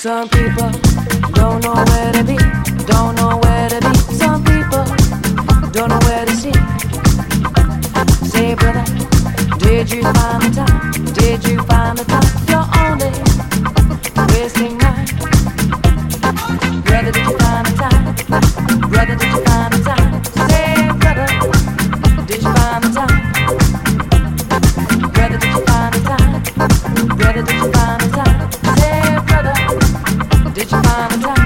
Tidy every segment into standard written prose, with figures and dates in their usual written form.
Some people don't know where to be, don't know where to be. Some people don't know where to see. Say, brother, did you find the time? Did you find the time? You're only wasting mine. Brother, did you find the time? Brother, did you find the time? Say, brother, did you find the time? Brother, did you find the time? Brother, did you find the time? Say, brother, did you find the time?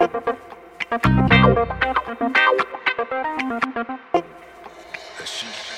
She